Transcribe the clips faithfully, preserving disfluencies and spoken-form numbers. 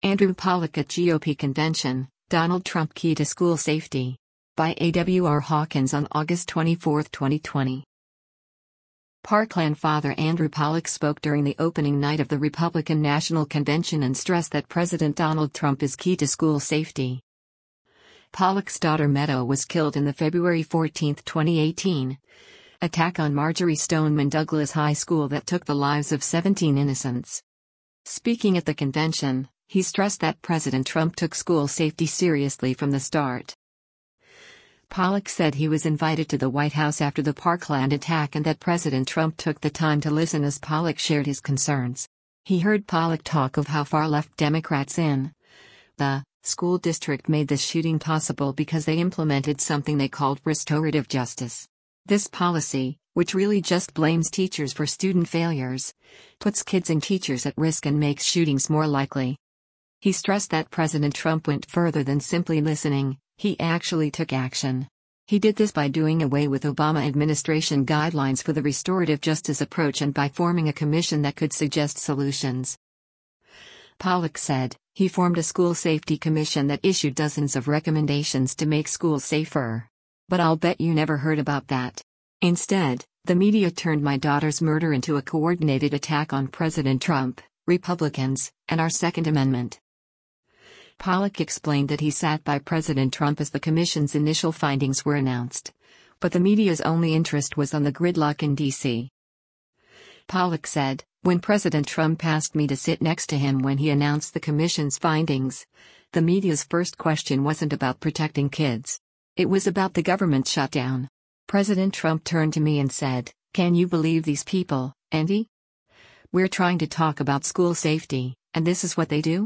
Andrew Pollack at G O P Convention, Donald Trump Key to School Safety. By A W R Hawkins on August twenty-fourth, twenty twenty. Parkland father Andrew Pollack spoke during the opening night of the Republican National Convention and stressed that President Donald Trump is key to school safety. Pollack's daughter Meadow was killed in the February fourteenth, twenty eighteen, attack on Marjory Stoneman Douglas High School that took the lives of seventeen innocents. Speaking at the convention, he stressed that President Trump took school safety seriously from the start. Pollack said he was invited to the White House after the Parkland attack and that President Trump took the time to listen as Pollack shared his concerns. He heard Pollack talk of how far-left Democrats in the school district made the shooting possible because they implemented something they called restorative justice. This policy, which really just blames teachers for student failures, puts kids and teachers at risk and makes shootings more likely. He stressed that President Trump went further than simply listening, he actually took action. He did this by doing away with Obama administration guidelines for the restorative justice approach and by forming a commission that could suggest solutions. Pollack said, he formed a school safety commission that issued dozens of recommendations to make schools safer. But I'll bet you never heard about that. Instead, the media turned my daughter's murder into a coordinated attack on President Trump, Republicans, and our Second Amendment. Pollack explained that he sat by President Trump as the commission's initial findings were announced, but the media's only interest was on the gridlock in D C Pollack said, when President Trump asked me to sit next to him when he announced the commission's findings, the media's first question wasn't about protecting kids. It was about the government shutdown. President Trump turned to me and said, "Can you believe these people, Andy? We're trying to talk about school safety, and this is what they do?"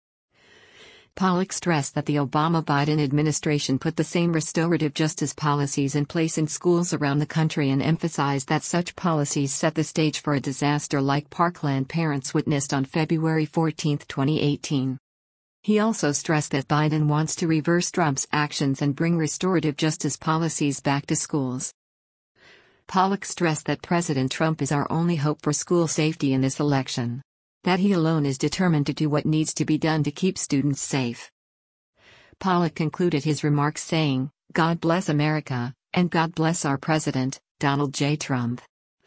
Pollack stressed that the Obama-Biden administration put the same restorative justice policies in place in schools around the country and emphasized that such policies set the stage for a disaster like Parkland parents witnessed on February fourteenth, twenty eighteen. He also stressed that Biden wants to reverse Trump's actions and bring restorative justice policies back to schools. Pollack stressed that President Trump is our only hope for school safety in this election. That he alone is determined to do what needs to be done to keep students safe. Pollack concluded his remarks saying, "God bless America, and God bless our President, Donald J. Trump."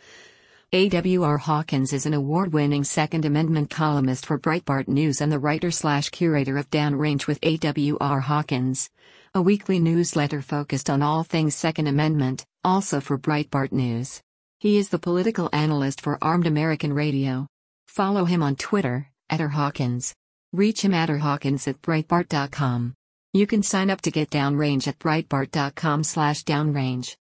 A W R Hawkins is an award-winning Second Amendment columnist for Breitbart News and the writer-slash-curator of Downrange with A W R Hawkins, a weekly newsletter focused on all things Second Amendment, also for Breitbart News. He is the political analyst for Armed American Radio. Follow him on Twitter, at R Hawkins. Reach him at r hawkins at breitbart dot com. You can sign up to get Downrange at breitbart dot com slash downrange.